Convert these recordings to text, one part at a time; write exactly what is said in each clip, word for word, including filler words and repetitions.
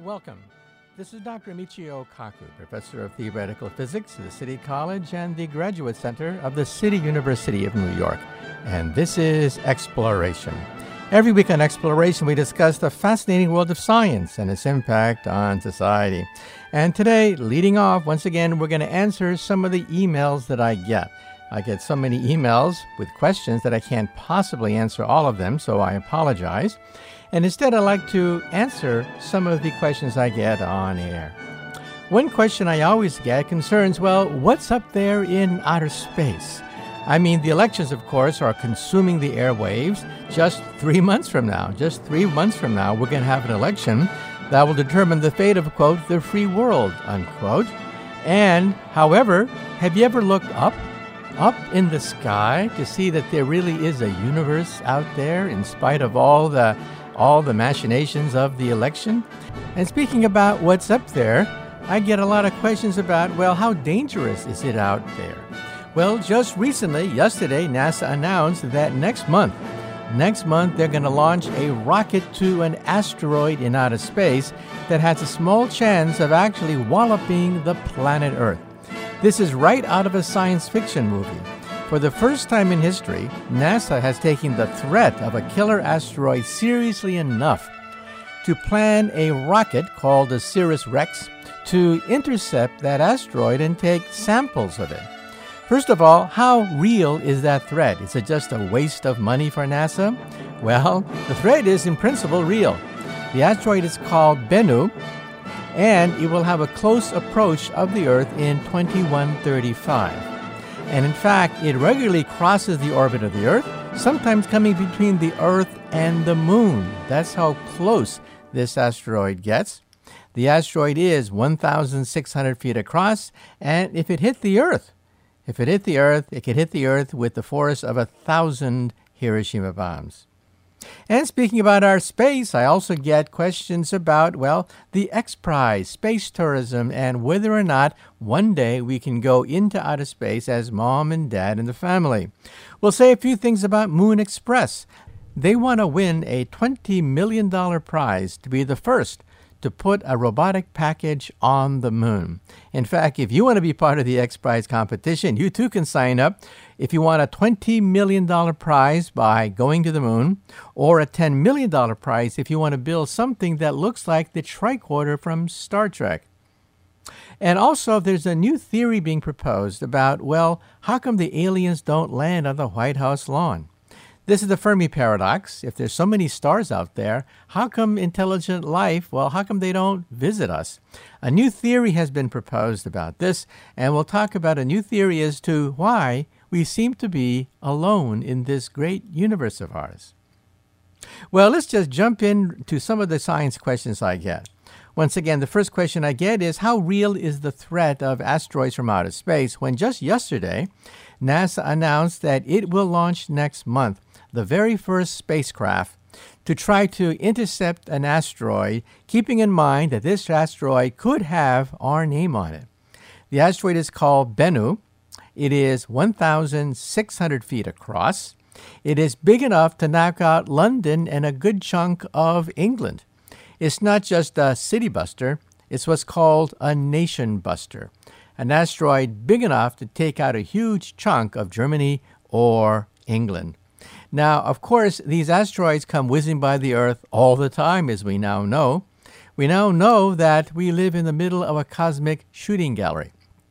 Welcome. This is Doctor Michio Kaku, Professor of Theoretical Physics at the City College and the Graduate Center of the City University of New York. And this is Exploration. Every week on Exploration, we discuss the fascinating world of science and its impact on society. And today, leading off, once again, we're going to answer some of the emails that I get. I get so many emails with questions that I can't possibly answer all of them, so I apologize. And instead, I'd like to answer some of the questions I get on air. One question I always get concerns, well, what's up there in outer space? I mean, the elections, of course, are consuming the airwaves. Just three months from now, just three months from now, we're going to have an election that will determine the fate of, quote, the free world, unquote. And, however, have you ever looked up, up in the sky to see that there really is a universe out there in spite of all the all the machinations of the election? And speaking about what's up there, I get a lot of questions about, well, how dangerous is it out there? Well, just recently, yesterday, NASA announced that next month, next month they're going to launch a rocket to an asteroid in outer space that has a small chance of actually walloping the planet Earth. This is right out of a science fiction movie. For the first time in history, NASA has taken the threat of a killer asteroid seriously enough to plan a rocket called the OSIRIS-REx to intercept that asteroid and take samples of it. First of all, how real is that threat? Is it just a waste of money for NASA? Well, the threat is in principle real. The asteroid is called Bennu, and it will have a close approach of the Earth in twenty-one thirty-five. And in fact, it regularly crosses the orbit of the Earth, sometimes coming between the Earth and the Moon. That's how close this asteroid gets. The asteroid is one thousand six hundred feet across, and if it hit the Earth, if it hit the Earth, it could hit the Earth with the force of a thousand Hiroshima bombs. And speaking about our space, I also get questions about, well, the X Prize, space tourism, and whether or not one day we can go into outer space as mom and dad and the family. We'll say a few things about Moon Express. They want to win a twenty million dollars prize to be the first to put a robotic package on the moon. In fact, if you want to be part of the X Prize competition, you too can sign up. If you want a twenty million dollars prize by going to the moon, or a ten million dollars prize if you want to build something that looks like the tricorder from Star Trek. And also, there's a new theory being proposed about, well, how come the aliens don't land on the White House lawn? This is the Fermi paradox. If there's so many stars out there, how come intelligent life, well, how come they don't visit us? A new theory has been proposed about this, and we'll talk about a new theory as to why we seem to be alone in this great universe of ours. Well, let's just jump into some of the science questions I get. Once again, the first question I get is, how real is the threat of asteroids from outer space? When just yesterday, NASA announced that it will launch next month the very first spacecraft to try to intercept an asteroid, keeping in mind that this asteroid could have our name on it. The asteroid is called Bennu. It is one thousand six hundred feet across. It is big enough to knock out London and a good chunk of England. It's not just a city buster, it's what's called a nation buster. An asteroid big enough to take out a huge chunk of Germany or England. Now, of course, these asteroids come whizzing by the Earth all the time, as we now know. We now know that we live in the middle of a cosmic shooting gallery.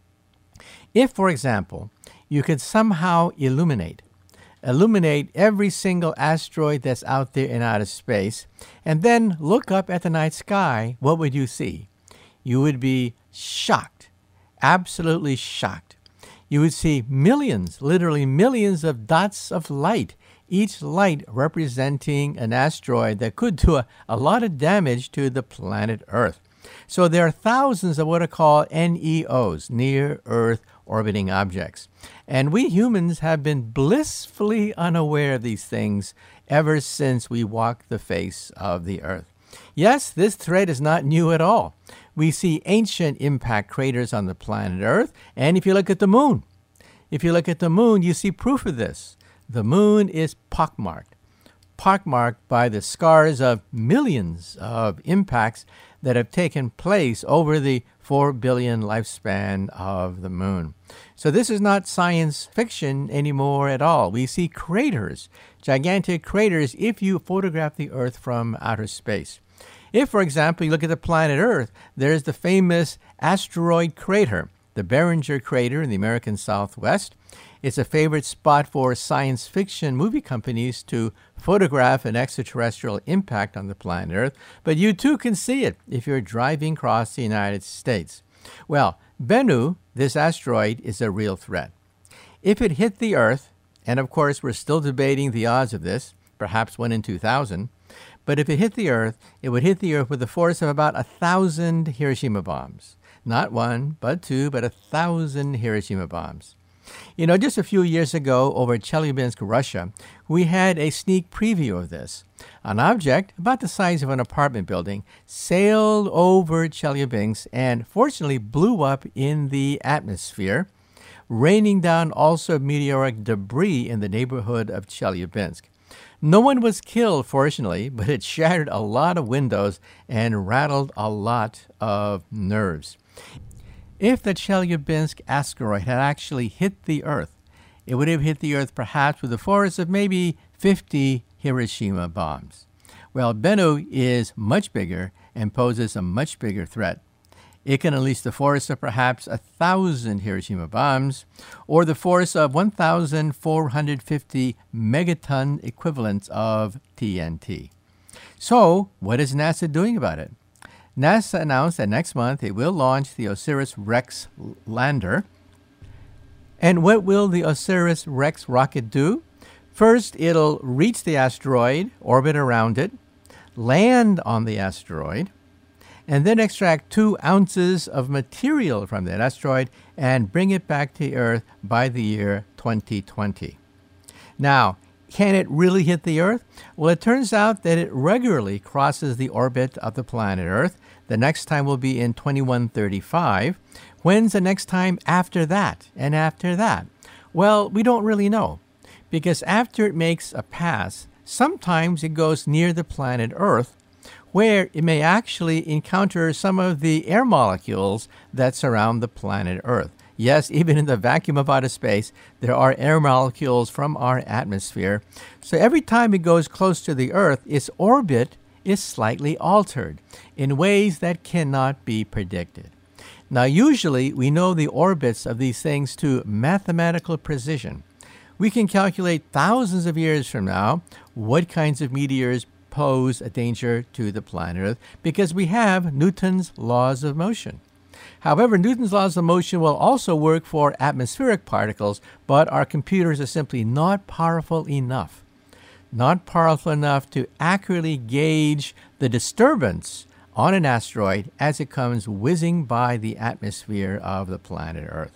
If, for example, you could somehow illuminate, illuminate every single asteroid that's out there in outer space, and then look up at the night sky, what would you see? You would be shocked, absolutely shocked. You would see millions, literally millions of dots of light, each light representing an asteroid that could do a, a lot of damage to the planet Earth. So there are thousands of what are called N E Os, near-Earth orbiting objects. And we humans have been blissfully unaware of these things ever since we walked the face of the Earth. Yes, this threat is not new at all. We see ancient impact craters on the planet Earth, and if you look at the moon, if you look at the moon, you see proof of this. The moon is pockmarked. pockmarked by the scars of millions of impacts that have taken place over the four billion lifespan of the moon. So this is not science fiction anymore at all. We see craters, gigantic craters, if you photograph the Earth from outer space. If, for example, you look at the planet Earth, there's the famous asteroid crater, the Barringer crater in the American Southwest. It's a favorite spot for science fiction movie companies to photograph an extraterrestrial impact on the planet Earth, but you too can see it if you're driving across the United States. Well, Bennu, this asteroid, is a real threat. If it hit the Earth, and of course we're still debating the odds of this, perhaps one in two thousand, but if it hit the Earth, it would hit the Earth with a force of about a thousand Hiroshima bombs. Not one, but two, but a thousand Hiroshima bombs. You know, just a few years ago over Chelyabinsk, Russia, we had a sneak preview of this. An object about the size of an apartment building sailed over Chelyabinsk and fortunately blew up in the atmosphere, raining down also meteoric debris in the neighborhood of Chelyabinsk. No one was killed, fortunately, but it shattered a lot of windows and rattled a lot of nerves. If the Chelyabinsk asteroid had actually hit the Earth, it would have hit the Earth perhaps with a force of maybe fifty Hiroshima bombs. Well, Bennu is much bigger and poses a much bigger threat. It can unleash the force of perhaps a thousand Hiroshima bombs, or the force of one thousand four hundred fifty megaton equivalents of T N T. So, what is NASA doing about it? NASA announced that next month it will launch the OSIRIS-REx lander. And what will the OSIRIS-REx rocket do? First, it'll reach the asteroid, orbit around it, land on the asteroid, and then extract two ounces of material from that asteroid and bring it back to Earth by the year twenty twenty. Now, can it really hit the Earth? Well, it turns out that it regularly crosses the orbit of the planet Earth. The next time will be in twenty-one thirty-five. When's the next time after that and after that? Well, we don't really know, because after it makes a pass, sometimes it goes near the planet Earth, where it may actually encounter some of the air molecules that surround the planet Earth. Yes, even in the vacuum of outer space, there are air molecules from our atmosphere. So every time it goes close to the Earth, its orbit is slightly altered in ways that cannot be predicted. Now, usually we know the orbits of these things to mathematical precision. We can calculate thousands of years from now what kinds of meteors pose a danger to the planet Earth because we have Newton's laws of motion. However, Newton's laws of motion will also work for atmospheric particles, but our computers are simply not powerful enough, not powerful enough to accurately gauge the disturbance on an asteroid as it comes whizzing by the atmosphere of the planet Earth.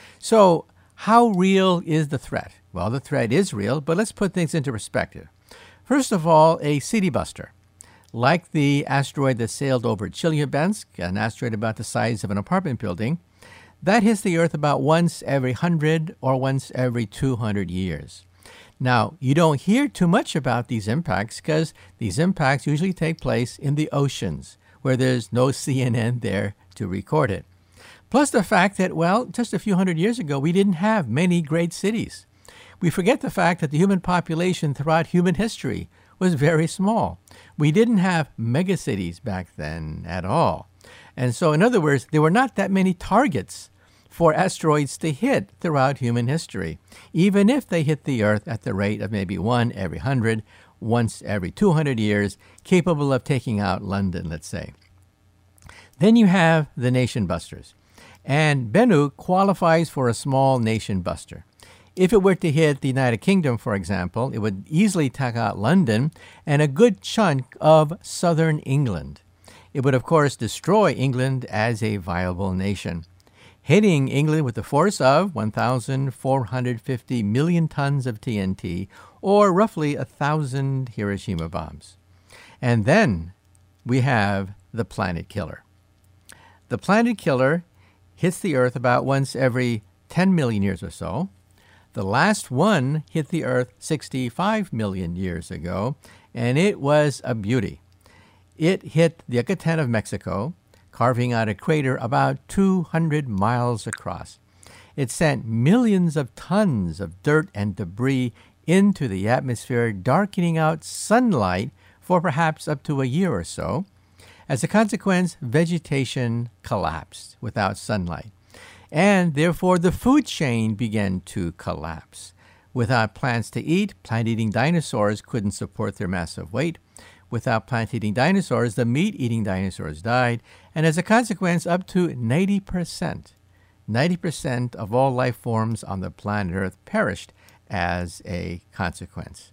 So, how real is the threat? Well, the threat is real, but let's put things into perspective. First of all, a city buster. Like the asteroid that sailed over Chelyabinsk, an asteroid about the size of an apartment building, that hits the Earth about once every one hundred or once every two hundred years. Now, you don't hear too much about these impacts because these impacts usually take place in the oceans, where there's no C N N there to record it. Plus the fact that, well, just a few hundred years ago, we didn't have many great cities. We forget the fact that the human population throughout human history was very small. We didn't have megacities back then at all. And so, in other words, there were not that many targets for asteroids to hit throughout human history, even if they hit the Earth at the rate of maybe one every hundred, once every two hundred years, capable of taking out London, let's say. Then you have the nation busters. And Bennu qualifies for a small nation buster. If it were to hit the United Kingdom, for example, it would easily take out London and a good chunk of southern England. It would, of course, destroy England as a viable nation, hitting England with the force of one thousand four hundred fifty million tons of T N T, or roughly a thousand Hiroshima bombs. And then we have the planet killer. The planet killer hits the Earth about once every ten million years or so. The last one hit the Earth sixty-five million years ago, and it was a beauty. It hit the Yucatan of Mexico, carving out a crater about two hundred miles across. It sent millions of tons of dirt and debris into the atmosphere, darkening out sunlight for perhaps up to a year or so. As a consequence, vegetation collapsed without sunlight, and therefore the food chain began to collapse. Without plants to eat, plant-eating dinosaurs couldn't support their massive weight. Without plant-eating dinosaurs, the meat-eating dinosaurs died, and as a consequence, up to ninety percent, ninety percent of all life forms on the planet Earth perished as a consequence.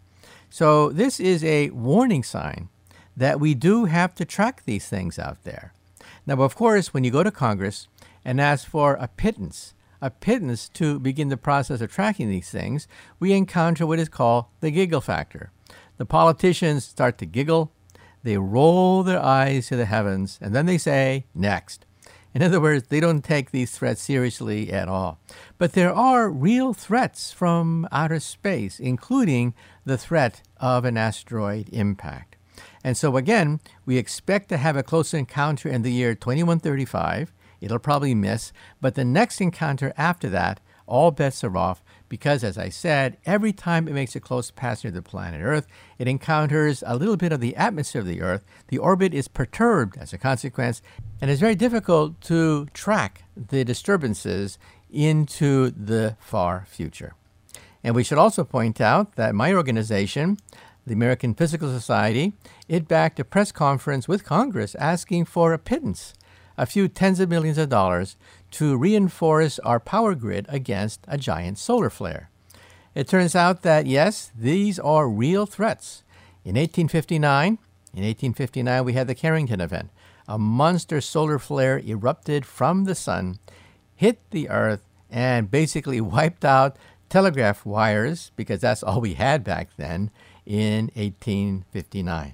So this is a warning sign that we do have to track these things out there. Now, of course, when you go to Congress and ask for a pittance, a pittance to begin the process of tracking these things, we encounter what is called the giggle factor. The politicians start to giggle, they roll their eyes to the heavens, and then they say, next. In other words, they don't take these threats seriously at all. But there are real threats from outer space, including the threat of an asteroid impact. And so again, we expect to have a close encounter in the year twenty-one thirty-five. It'll probably miss, but the next encounter after that, all bets are off, because, as I said, every time it makes a close pass near the planet Earth, it encounters a little bit of the atmosphere of the Earth. The orbit is perturbed as a consequence, and it's very difficult to track the disturbances into the far future. And we should also point out that my organization, the American Physical Society, it backed a press conference with Congress asking for a pittance, a few tens of millions of dollars, to reinforce our power grid against a giant solar flare. It turns out that, yes, these are real threats. In eighteen fifty-nine, in eighteen fifty-nine, we had the Carrington event. A monster solar flare erupted from the sun, hit the Earth, and basically wiped out telegraph wires, because that's all we had back then, in eighteen fifty-nine.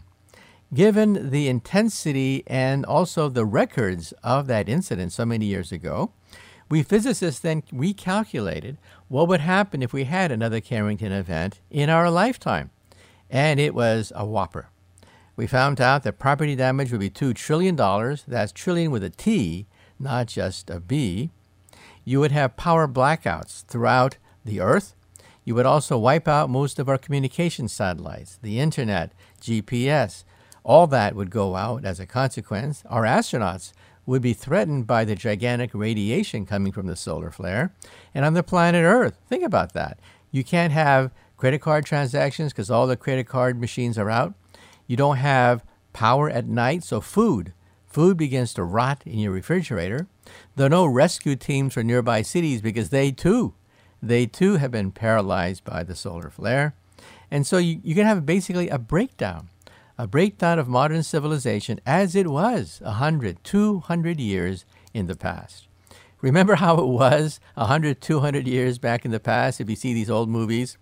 Given the intensity and also the records of that incident so many years ago, we physicists then recalculated what would happen if we had another Carrington event in our lifetime. And it was a whopper. We found out that property damage would be two trillion dollars. That's trillion with a T, not just a B. You would have power blackouts throughout the Earth. You would also wipe out most of our communication satellites, the internet, G P S. All that would go out as a consequence. Our astronauts would be threatened by the gigantic radiation coming from the solar flare. And on the planet Earth, think about that. You can't have credit card transactions because all the credit card machines are out. You don't have power at night, so food. Food begins to rot in your refrigerator. There are no rescue teams for nearby cities because they too, they too have been paralyzed by the solar flare. And so you, you can have basically a breakdown. A breakdown of modern civilization as it was one hundred, two hundred years in the past. Remember how it was one hundred, two hundred years back in the past, if you see these old movies?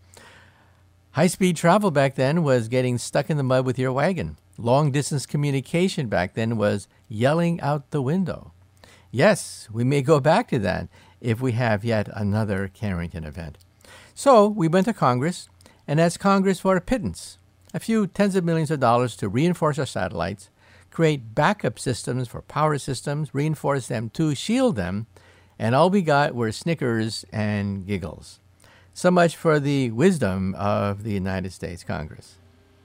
High-speed travel back then was getting stuck in the mud with your wagon. Long-distance communication back then was yelling out the window. Yes, we may go back to that if we have yet another Carrington event. So we went to Congress and asked Congress for a pittance, a few tens of millions of dollars to reinforce our satellites, create backup systems for power systems, reinforce them to shield them, and all we got were snickers and giggles. So much for the wisdom of the United States Congress.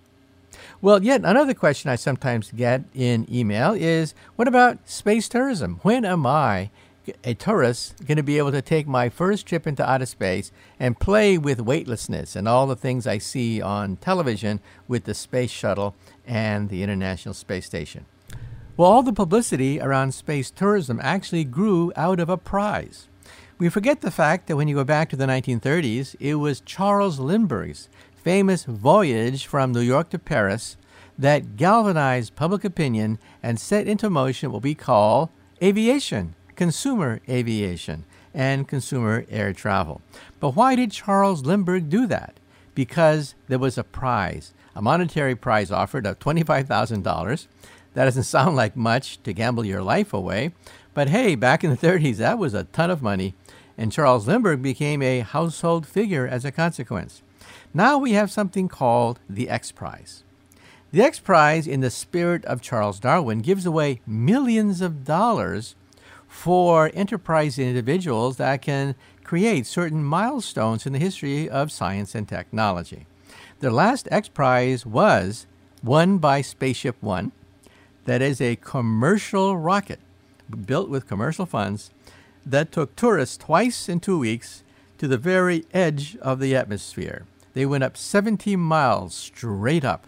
Well, yet another question I sometimes get in email is, what about space tourism? When am I, a tourist, going to be able to take my first trip into outer space and play with weightlessness and all the things I see on television with the space shuttle and the International Space Station? Well, all the publicity around space tourism actually grew out of a prize. We forget the fact that when you go back to the nineteen thirties, it was Charles Lindbergh's famous voyage from New York to Paris that galvanized public opinion and set into motion what we call aviation, consumer aviation, and consumer air travel. But why did Charles Lindbergh do that? Because there was a prize, a monetary prize offered of twenty-five thousand dollars. That doesn't sound like much to gamble your life away, but hey, back in the thirties, that was a ton of money. and Charles Lindbergh became a household figure as a consequence. Now we have something called the X Prize. The X Prize, in the spirit of Charles Darwin, gives away millions of dollars for enterprising individuals that can create certain milestones in the history of science and technology. The last X Prize was won by Spaceship One. That is a commercial rocket built with commercial funds that took tourists twice in two weeks to the very edge of the atmosphere. They went up seventy miles straight up.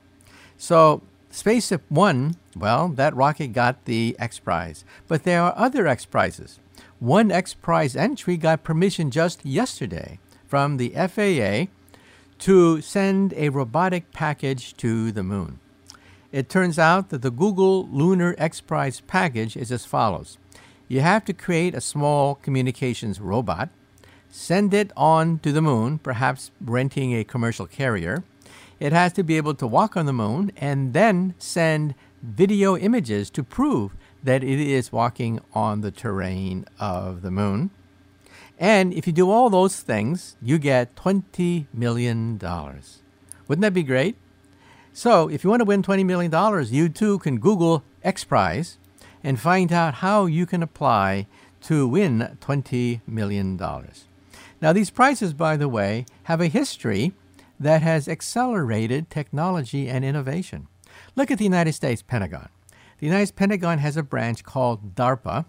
So Spaceship One, well, that rocket got the X Prize. But there are other X Prizes. One X Prize entry got permission just yesterday from the F A A to send a robotic package to the moon. It turns out that the Google Lunar X Prize package is as follows. You have to create a small communications robot, send it on to the moon, perhaps renting a commercial carrier. It has to be able to walk on the moon and then send video images to prove that it is walking on the terrain of the moon. And if you do all those things, you get twenty million dollars. Wouldn't that be great? So if you want to win twenty million dollars, you too can Google X Prize and find out how you can apply to win twenty million dollars. Now, these prizes, by the way, have a history that has accelerated technology and innovation. Look at the United States Pentagon. The United States Pentagon has a branch called DARPA,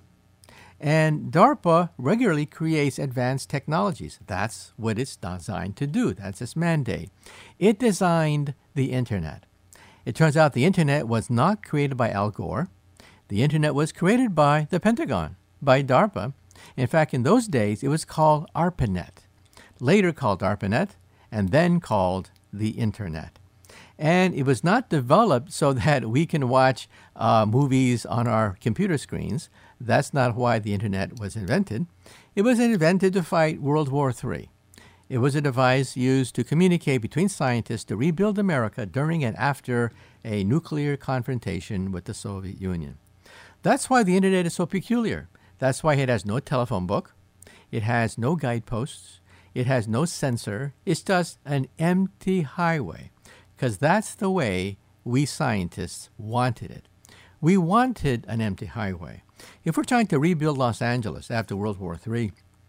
and DARPA regularly creates advanced technologies. That's what it's designed to do. That's its mandate. It designed the Internet. It turns out the Internet was not created by Al Gore. The Internet was created by the Pentagon, by DARPA. In fact, in those days, it was called ARPANET, later called ARPANET, and then called the Internet. And it was not developed so that we can watch uh, movies on our computer screens. That's not why the Internet was invented. It was invented to fight World War Three. It was a device used to communicate between scientists to rebuild America during and after a nuclear confrontation with the Soviet Union. That's why the Internet is so peculiar. That's why it has no telephone book. It has no guideposts. It has no sensor. It's just an empty highway, because that's the way we scientists wanted it. We wanted an empty highway. If we're trying to rebuild Los Angeles after World War Three,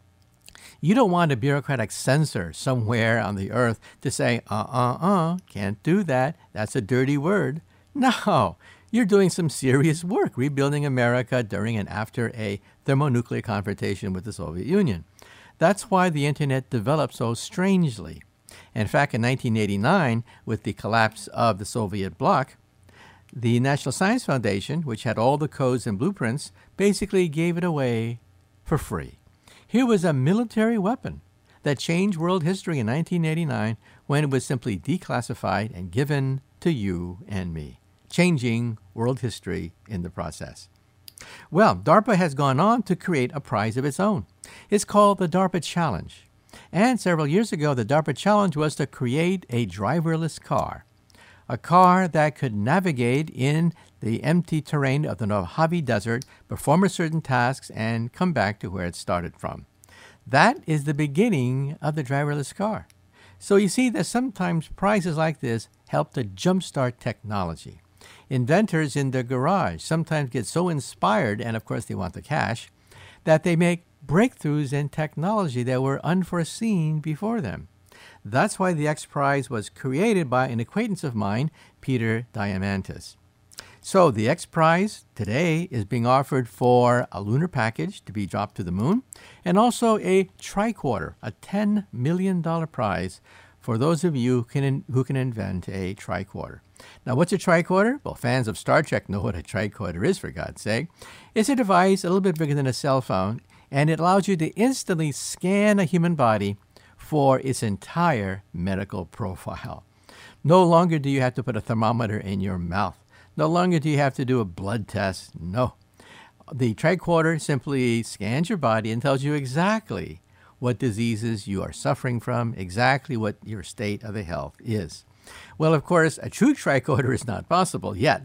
you don't want a bureaucratic censor somewhere on the earth to say, uh-uh-uh, can't do that. That's a dirty word. No, you're doing some serious work rebuilding America during and after a thermonuclear confrontation with the Soviet Union. That's why the Internet developed so strangely. In fact, in nineteen eighty-nine, with the collapse of the Soviet bloc, the National Science Foundation, which had all the codes and blueprints, basically gave it away for free. Here was a military weapon that changed world history in nineteen eighty-nine when it was simply declassified and given to you and me, changing world history in the process. Well, DARPA has gone on to create a prize of its own. It's called the DARPA Challenge. And several years ago, the DARPA Challenge was to create a driverless car, a car that could navigate in the empty terrain of the Mojave Desert, perform a certain tasks, and come back to where it started from. That is the beginning of the driverless car. So you see that sometimes prizes like this help to jumpstart technology. Inventors in their garage sometimes get so inspired, and of course they want the cash, that they make breakthroughs in technology that were unforeseen before them. That's why the X Prize was created by an acquaintance of mine, Peter Diamandis. So the X Prize today is being offered for a lunar package to be dropped to the moon, and also a tricorder, a ten million dollars prize for those of you who can, who can invent a tricorder. Now, what's a tricorder? Well, fans of Star Trek know what a tricorder is, for God's sake. It's a device a little bit bigger than a cell phone, and it allows you to instantly scan a human body for its entire medical profile. No longer do you have to put a thermometer in your mouth. No longer do you have to do a blood test. No. The tricorder simply scans your body and tells you exactly what diseases you are suffering from, exactly what your state of the health is. Well, of course, a true tricorder is not possible yet.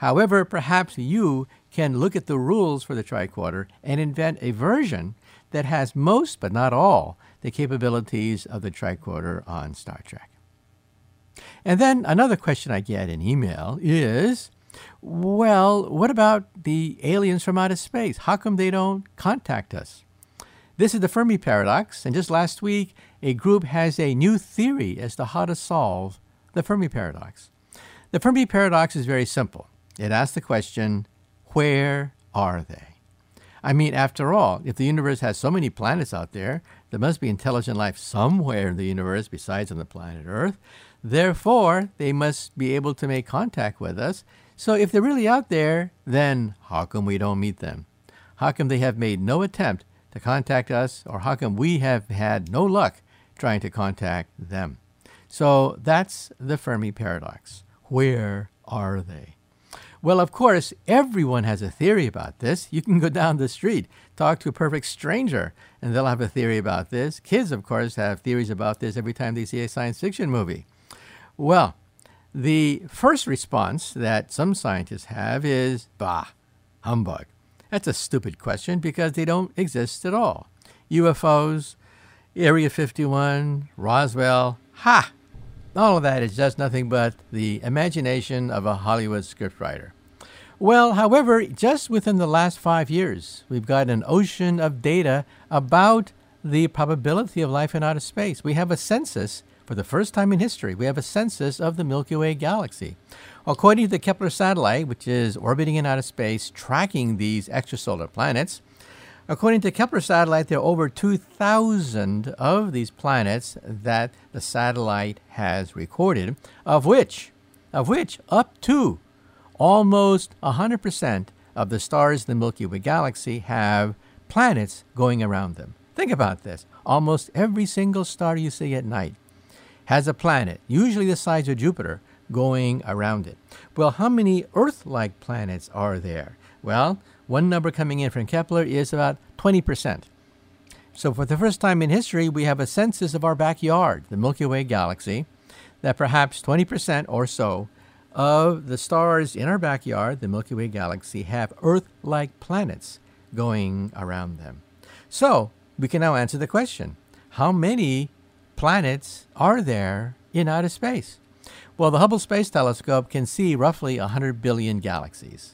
However, perhaps you can look at the rules for the tricorder and invent a version that has most, but not all, the capabilities of the tricorder on Star Trek. And then another question I get in email is, well, what about the aliens from outer space? How come they don't contact us? This is the Fermi paradox, and just last week, a group has a new theory as to how to solve the Fermi paradox. The Fermi paradox is very simple. It asks the question, where are they? I mean, after all, if the universe has so many planets out there, there must be intelligent life somewhere in the universe besides on the planet Earth. Therefore, they must be able to make contact with us. So if they're really out there, then how come we don't meet them? How come they have made no attempt to contact us, or how come we have had no luck trying to contact them? So that's the Fermi paradox. Where are they? Well, of course, everyone has a theory about this. You can go down the street, talk to a perfect stranger, and they'll have a theory about this. Kids, of course, have theories about this every time they see a science fiction movie. Well, the first response that some scientists have is, bah, humbug. That's a stupid question because they don't exist at all. U F Os, Area fifty-one, Roswell, ha! All of that is just nothing but the imagination of a Hollywood scriptwriter. Well, however, just within the last five years, we've got an ocean of data about the probability of life in outer space. We have a census, for the first time in history, we have a census of the Milky Way galaxy. According to the Kepler satellite, which is orbiting in outer space, tracking these extrasolar planets, according to the Kepler satellite, there are over two thousand of these planets that the satellite has recorded, of which, of which up to almost one hundred percent of the stars in the Milky Way galaxy have planets going around them. Think about this. Almost every single star you see at night has a planet, usually the size of Jupiter, going around it. Well, how many Earth-like planets are there? Well, one number coming in from Kepler is about twenty percent. So for the first time in history, we have a census of our backyard, the Milky Way galaxy, that perhaps twenty percent or so of the stars in our backyard, the Milky Way galaxy, have Earth-like planets going around them. So we can now answer the question, how many planets are there in outer space? Well, the Hubble Space Telescope can see roughly one hundred billion galaxies.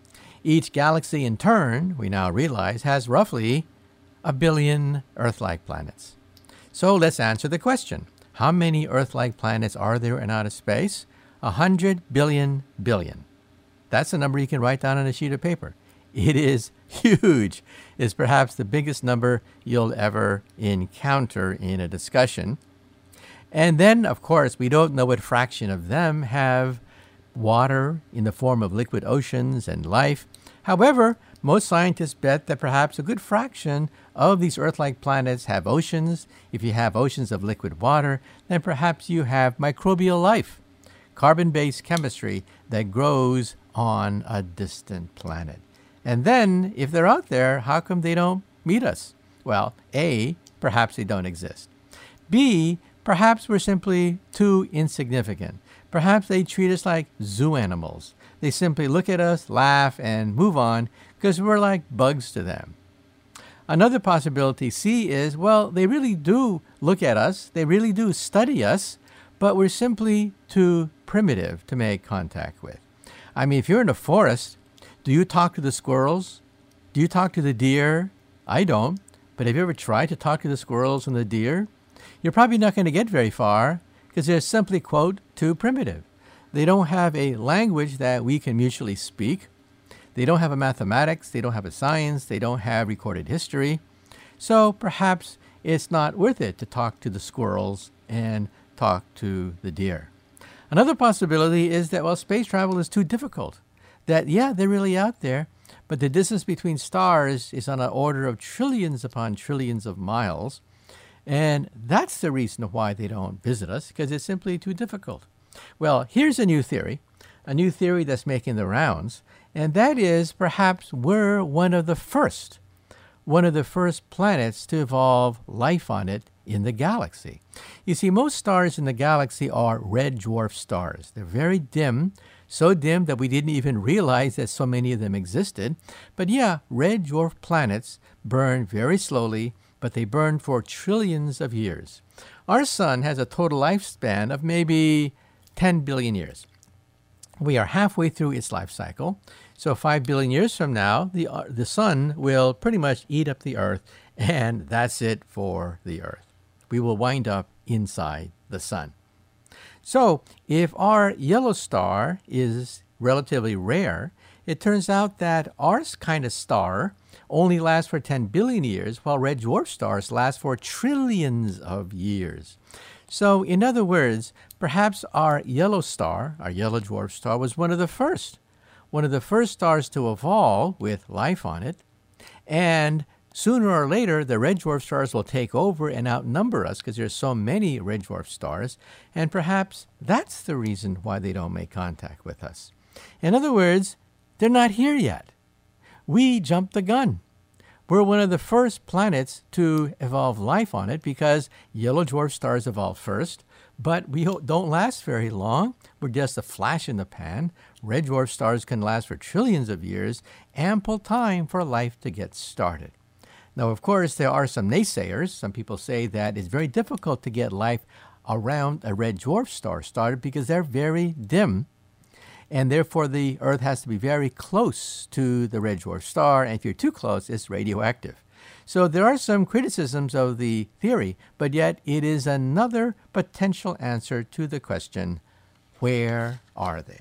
Each galaxy in turn, we now realize, has roughly a billion Earth-like planets. So let's answer the question. How many Earth-like planets are there in outer space? one hundred billion billion. That's a number you can write down on a sheet of paper. It is huge. It's perhaps the biggest number you'll ever encounter in a discussion. And then, of course, we don't know what fraction of them have water in the form of liquid oceans and life. However, most scientists bet that perhaps a good fraction of these Earth-like planets have oceans. If you have oceans of liquid water, then perhaps you have microbial life, carbon-based chemistry that grows on a distant planet. And then, if they're out there, how come they don't meet us? Well, A, perhaps they don't exist. B, perhaps we're simply too insignificant. Perhaps they treat us like zoo animals. They simply look at us, laugh, and move on because we're like bugs to them. Another possibility, C, is, well, they really do look at us. They really do study us, but we're simply too primitive to make contact with. I mean, if you're in a forest, do you talk to the squirrels? Do you talk to the deer? I don't. But have you ever tried to talk to the squirrels and the deer? You're probably not going to get very far because they're simply, quote, too primitive. They don't have a language that we can mutually speak. They don't have a mathematics. They don't have a science. They don't have recorded history. So perhaps it's not worth it to talk to the squirrels and talk to the deer. Another possibility is that, well, space travel is too difficult. That, yeah, they're really out there, but the distance between stars is on an order of trillions upon trillions of miles. And that's the reason why they don't visit us, because it's simply too difficult. Well, here's a new theory, a new theory that's making the rounds, and that is perhaps we're one of the first, one of the first planets to evolve life on it in the galaxy. You see, most stars in the galaxy are red dwarf stars. They're very dim, so dim that we didn't even realize that so many of them existed. But yeah, red dwarf planets burn very slowly, but they burn for trillions of years. Our sun has a total lifespan of maybe ten billion years. We are halfway through its life cycle. So five billion years from now, the, uh, the sun will pretty much eat up the Earth, and that's it for the Earth. We will wind up inside the sun. So if our yellow star is relatively rare, it turns out that our kind of star only lasts for ten billion years, while red dwarf stars last for trillions of years. So in other words, perhaps our yellow star, our yellow dwarf star, was one of the first, one of the first stars to evolve with life on it. And sooner or later, the red dwarf stars will take over and outnumber us because there's so many red dwarf stars. And perhaps that's the reason why they don't make contact with us. In other words, they're not here yet. We jumped the gun. We're one of the first planets to evolve life on it because yellow dwarf stars evolved first, but we don't last very long. We're just a flash in the pan. Red dwarf stars can last for trillions of years, ample time for life to get started. Now, of course, there are some naysayers. Some people say that it's very difficult to get life around a red dwarf star started because they're very dim. And therefore, the Earth has to be very close to the red dwarf star. And if you're too close, it's radioactive. So there are some criticisms of the theory, but yet it is another potential answer to the question, where are they?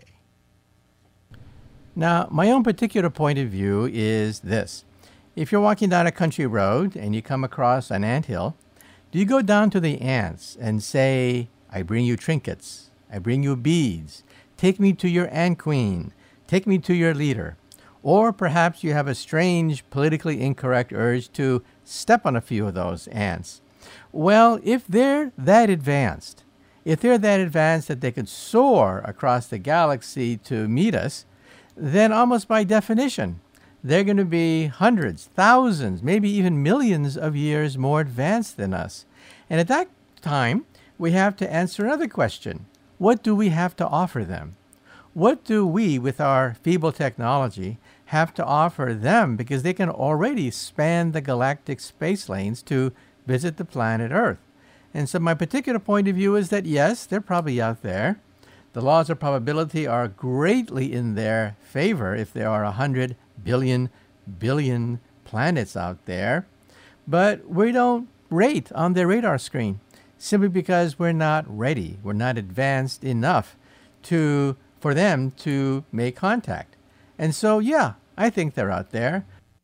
Now, my own particular point of view is this. If you're walking down a country road and you come across an anthill, do you go down to the ants and say, I bring you trinkets, I bring you beads, take me to your ant queen, take me to your leader? Or perhaps you have a strange, politically incorrect urge to step on a few of those ants. Well, if they're that advanced, if they're that advanced that they could soar across the galaxy to meet us, then almost by definition, they're going to be hundreds, thousands, maybe even millions of years more advanced than us. And at that time, we have to answer another question. What do we have to offer them? What do we, with our feeble technology, have to offer them? Because they can already span the galactic space lanes to visit the planet Earth. And so my particular point of view is that, yes, they're probably out there. The laws of probability are greatly in their favor if there are one hundred billion, billion planets out there. But we don't rate on their radar screen simply because we're not ready. We're not advanced enough to for them to make contact. And so, yeah, I think they're out there.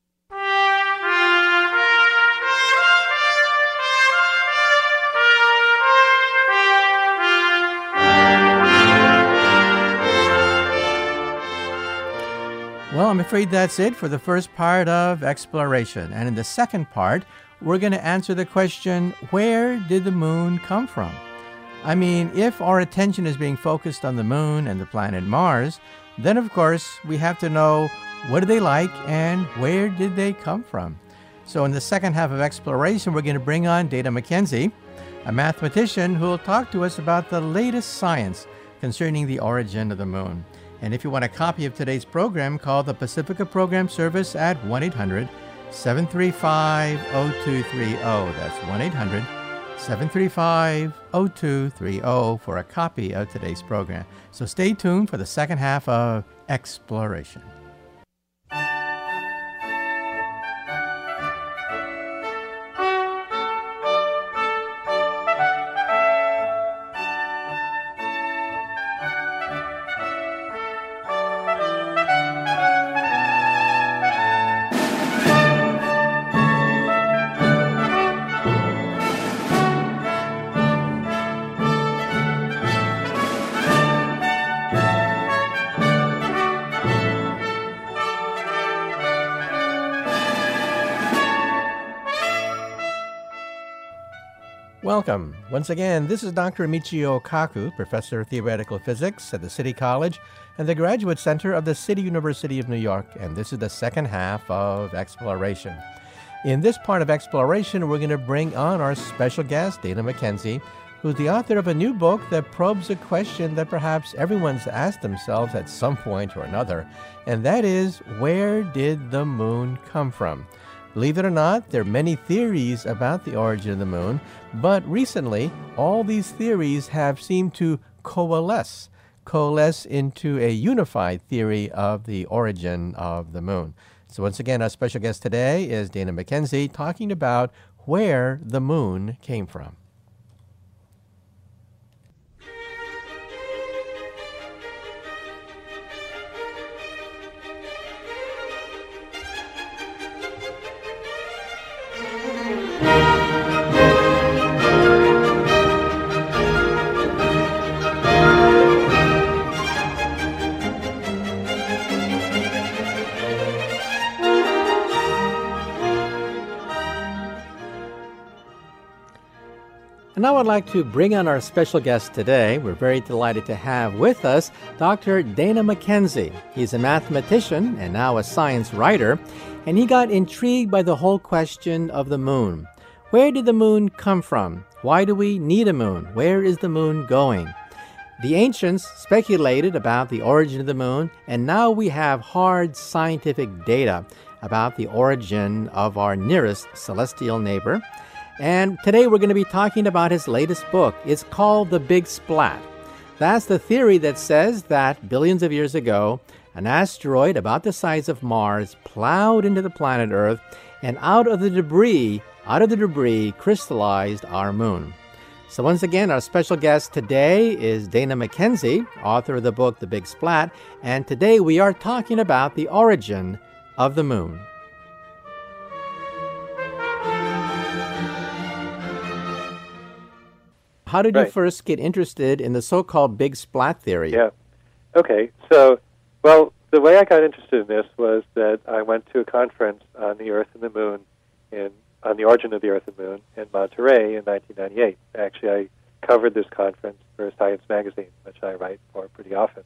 Well, I'm afraid that's it for the first part of exploration. And in the second part, we're going to answer the question, where did the moon come from? I mean, if our attention is being focused on the moon and the planet Mars, then of course we have to know what do they like and where did they come from? So in the second half of exploration, we're going to bring on Dana McKenzie, a mathematician who will talk to us about the latest science concerning the origin of the moon. And if you want a copy of today's program, call the Pacifica Program Service at one eight hundred, seven three five, zero two three zero. That's one eight hundred, seven three five, zero two three zero for a copy of today's program. So stay tuned for the second half of Exploration. Welcome. Once again, this is Doctor Michio Kaku, Professor of Theoretical Physics at the City College and the Graduate Center of the City University of New York, and this is the second half of Exploration. In this part of Exploration, we're going to bring on our special guest, Dana McKenzie, who's the author of a new book that probes a question that perhaps everyone's asked themselves at some point or another, and that is, where did the moon come from? Believe it or not, there are many theories about the origin of the moon, but recently, all these theories have seemed to coalesce, coalesce into a unified theory of the origin of the moon. So once again, our special guest today is Dana McKenzie, talking about where the moon came from. Now I'd like to bring on our special guest today. We're very delighted to have with us Doctor Dana McKenzie. He's a mathematician and now a science writer, and he got intrigued by the whole question of the moon. Where did the moon come from? Why do we need a moon? Where is the moon going? The ancients speculated about the origin of the moon, and now we have hard scientific data about the origin of our nearest celestial neighbor. And today we're going to be talking about his latest book. It's called The Big Splat. That's the theory that says that billions of years ago, an asteroid about the size of Mars plowed into the planet Earth, and out of the debris, out of the debris crystallized our moon. So once again, our special guest today is Dana McKenzie, author of the book The Big Splat, and today we are talking about the origin of the moon. How did right. you first get interested in the so-called Big Splat theory? Yeah. Okay. So, well, the way I got interested in this was that I went to a conference on the Earth and the Moon, in, on the origin of the Earth and Moon in Monterey in nineteen ninety-eight. Actually, I covered this conference for Science Magazine, which I write for pretty often.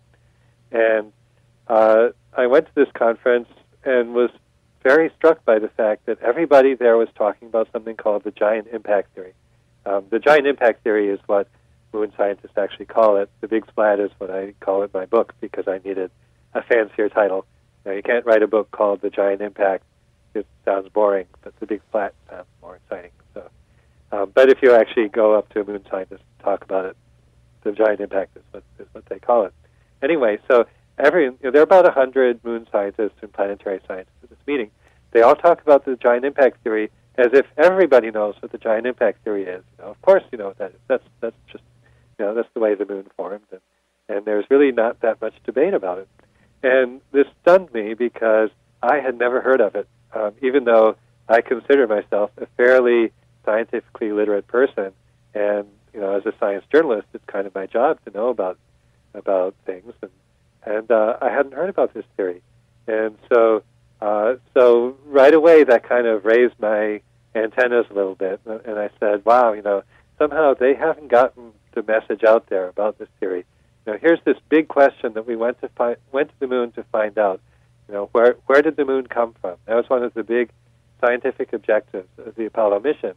And uh, I went to this conference and was very struck by the fact that everybody there was talking about something called the giant impact theory. Um, the giant impact theory is what moon scientists actually call it. The Big Splat is what I call it in my book because I needed a fancier title. Now, you can't write a book called The Giant Impact. It sounds boring, but The Big Splat sounds more exciting. So, um, but if you actually go up to a moon scientist and talk about it, the giant impact is what, is what they call it. Anyway, so every you know, there are about one hundred moon scientists and planetary scientists at this meeting. They all talk about the giant impact theory as if everybody knows what the giant impact theory is. You know, of course, you know what that is. That's that's just, you know, that's the way the moon formed, and, and there's really not that much debate about it. And this stunned me because I had never heard of it, um, even though I consider myself a fairly scientifically literate person. And you know, as a science journalist, it's kind of my job to know about about things. And and uh, I hadn't heard about this theory, and so uh, so right away that kind of raised my antennas a little bit, and I said, wow, you know, somehow they haven't gotten the message out there about this theory. You know, here's this big question that we went to find, went to the moon to find out. You know, where where did the moon come from? That was one of the big scientific objectives of the Apollo mission.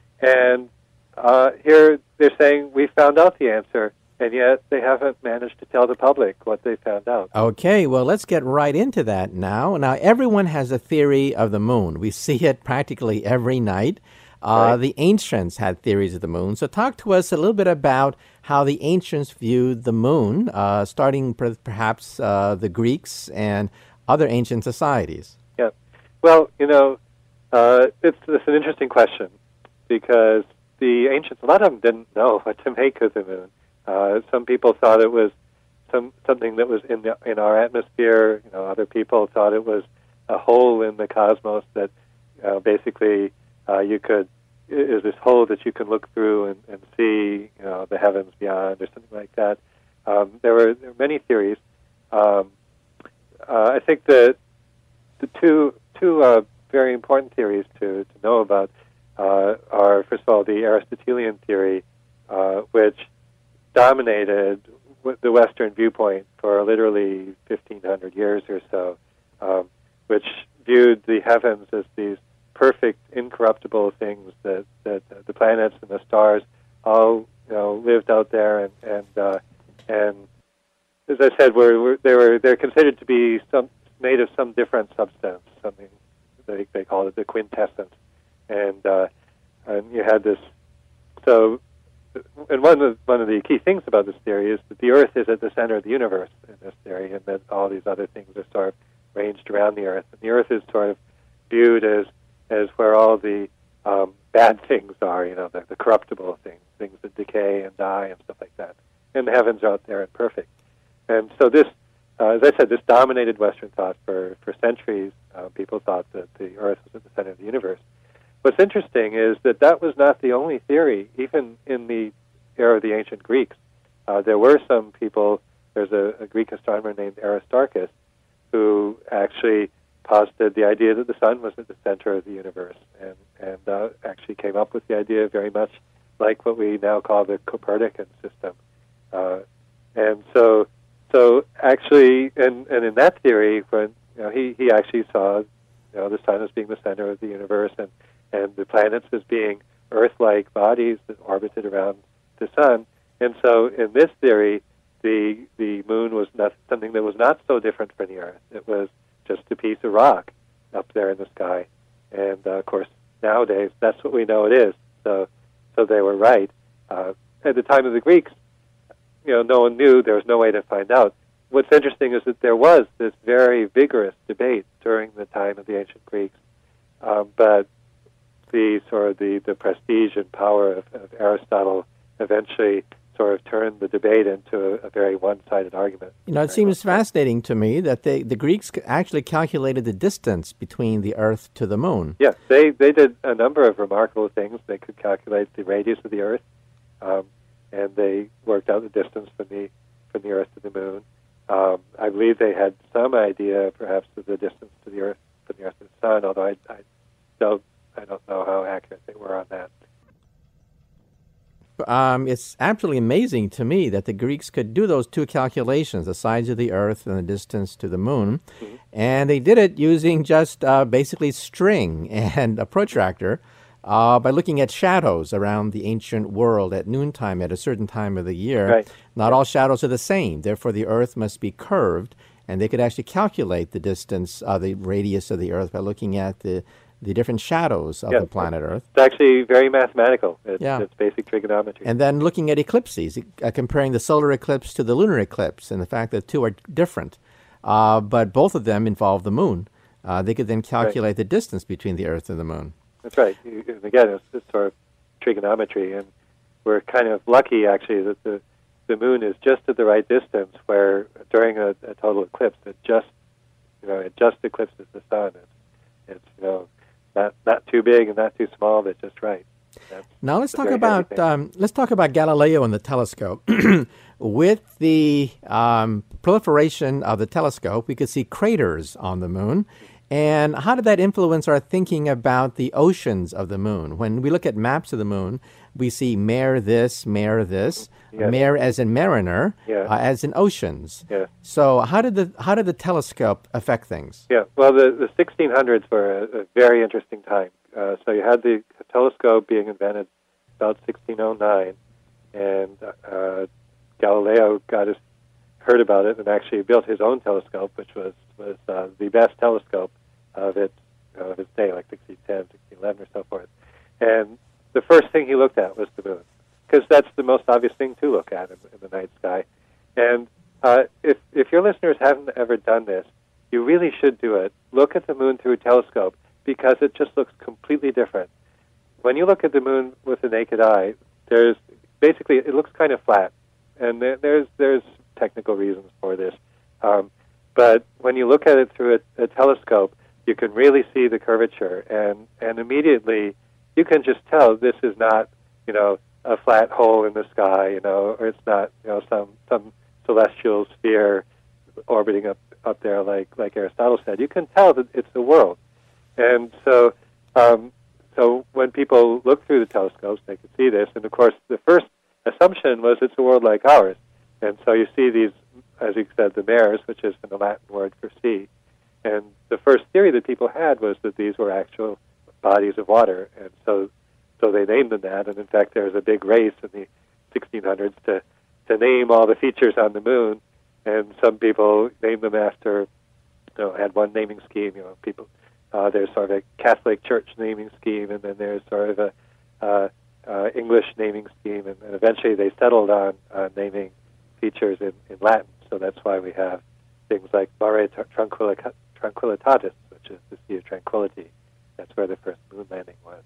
And uh, here they're saying we found out the answer, and yet they haven't managed to tell the public what they found out. Okay, well, let's get right into that now. Now, everyone has a theory of the moon. We see it practically every night. Uh, right. The ancients had theories of the moon. So talk to us a little bit about how the ancients viewed the moon, uh, starting per- perhaps uh, the Greeks and other ancient societies. Yeah. Well, you know, uh, it's, it's an interesting question because the ancients, a lot of them didn't know what to make of the moon. Uh, some people thought it was some something that was in the, in our atmosphere. You know, other people thought it was a hole in the cosmos that uh, basically uh, you could is this hole that you can look through and, and see, you know, the heavens beyond or something like that. Um, there were there were many theories. Um, uh, I think that the two two uh, very important theories to to know about uh, are, first of all, the Aristotelian theory, uh, which dominated the Western viewpoint for literally fifteen hundred years or so, um, which viewed the heavens as these perfect, incorruptible things that, that uh, the planets and the stars all, you know, said, were, were they were they're considered to be some made of some different substance, something they they call it the quintessence, and uh, and you had this. So, and one of one of the key things about this theory is that the Earth is at the center of the universe in this theory, and that all these other things are sort of ranged around the Earth, and the Earth is sort of viewed as as where all the um, bad things are, you know, the, the corruptible things, things that decay and die and stuff like that, and the heavens are out there and perfect. And so this, uh, as I said, this dominated Western thought for, for centuries. Uh, people thought that the Earth was at the center of the universe. What's interesting is that that was not the only theory. Even in the era of the ancient Greeks, uh, there were some people, there's a, a Greek astronomer named Aristarchus, who actually posited the idea that the sun was at the center of the universe, and, and uh, actually came up with the idea very much like what we now call the Copernican system. Uh, and so, so actually, and, and in that theory, when you know, he, he actually saw, you know, the sun as being the center of the universe, and, and the planets as being Earth-like bodies that orbited around the sun. And so, in this theory, the the moon was not something that was not so different from the Earth. It was just a piece of rock up there in the sky. And uh, of course, nowadays, that's what we know it is. So, so they were right. Uh, at the time of the Greeks, you know, no one knew. There was no way to find out. What's interesting is that there was this very vigorous debate during the time of the ancient Greeks, um, but the sort of the, the prestige and power of, of Aristotle eventually sort of turned the debate into a, a very one-sided argument. You know, it seems fascinating to me that they, the Greeks actually calculated the distance between the Earth to the moon. Yes, they, they did a number of remarkable things. They could calculate the radius of the Earth, um, and they worked out the distance from the from the Earth to the moon. Um, I believe they had some idea, perhaps, of the distance to the Earth from the Earth to the Sun, although I, I don't I don't know how accurate they were on that. Um, it's absolutely amazing to me that the Greeks could do those two calculations, the size of the Earth and the distance to the moon, mm-hmm. and they did it using just uh, basically string and a protractor uh, by looking at shadows around the ancient world at noontime at a certain time of the year. Right. Not all shadows are the same. Therefore, the Earth must be curved, and they could actually calculate the distance, uh, the radius of the Earth by looking at the the different shadows of yeah, the planet Earth. It's actually very mathematical. It's, yeah. it's basic trigonometry. And then looking at eclipses, uh, comparing the solar eclipse to the lunar eclipse, and the fact that two are different. Uh, but both of them involve the moon. Uh, they could then calculate right. the distance between the Earth and the moon. That's right. You, and again, it's, it's sort of trigonometry, and we're kind of lucky, actually, that the, the moon is just at the right distance where during a, a total eclipse, it just, you know, it just eclipses the sun. It's, it's you know, Not, not too big and not too small, but just right. That's, now let's talk about um, let's talk about Galileo and the telescope. With the um, proliferation of the telescope, we could see craters on the moon. And how did that influence our thinking about the oceans of the moon? When we look at maps of the moon, we see mare this, mare this, yes. mare as in mariner, yeah. uh, as in oceans. Yeah. So how did the how did the telescope affect things? Yeah. Well, the, the sixteen hundreds were a, a very interesting time. Uh, so you had the telescope being invented about sixteen oh nine, and uh, Galileo got his heard about it and actually built his own telescope, which was was uh, the best telescope of its uh, of its day, like sixteen ten, sixteen eleven, or so forth. And the first thing he looked at was the moon, because that's the most obvious thing to look at in, in the night sky. And uh, if if your listeners haven't ever done this, you really should do it. Look at the moon through a telescope, because it just looks completely different. When you look at the moon with the naked eye, there's basically it looks kind of flat, and there, there's there's technical reasons for this. Um, but when you look at it through a, a telescope, you can really see the curvature, and, and immediately you can just tell this is not, you know, a flat hole in the sky, you know, or it's not, you know, some some celestial sphere orbiting up, up there like, like Aristotle said. You can tell that it's a world. And so um, so when people look through the telescopes, they can see this. And, of course, the first assumption was it's a world like ours. And so you see these, as you said, the mares, which is the Latin word for sea. And the first theory that people had was that these were actual bodies of water. And so so they named them that. And, in fact, there was a big race in the sixteen hundreds to, to name all the features on the moon. and some people named them after, you know, had one naming scheme. You know, people uh, there's sort of a Catholic Church naming scheme, and then there's sort of a uh, uh, English naming scheme, and, and eventually they settled on uh, naming features in, in Latin. So that's why we have things like Mare Tranquillita- Tranquillitatis, which is the Sea of Tranquility. That's where the first moon landing was.